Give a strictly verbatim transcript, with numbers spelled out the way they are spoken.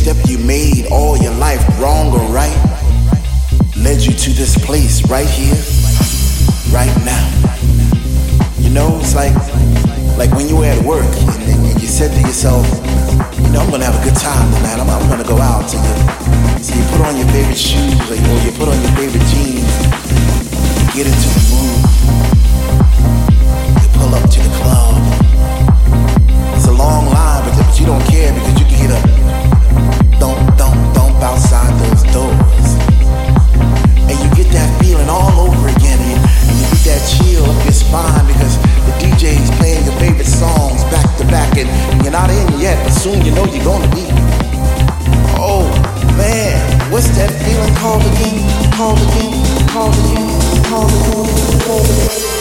misstep you made all your life, wrong or right, led you to this place right here, right now. You know, it's like like when you were at work and, and you said to yourself, you know, I'm gonna have a good time tonight. I'm, I'm gonna go out. So you, so you put on your favorite shoes, or you, or you put on your favorite jeans, get into the mood. You pull up to the club. It's a long line, but, but you don't care because you can hear the thump, thump, thump outside those doors. And you get that feeling all over again, and you, and you get that chill up your spine because the D J's playing your favorite songs back to back, and you're not in yet, but soon you know you're gonna be. Oh man, what's that feeling called again? Called again? Called again? Called again? Called again?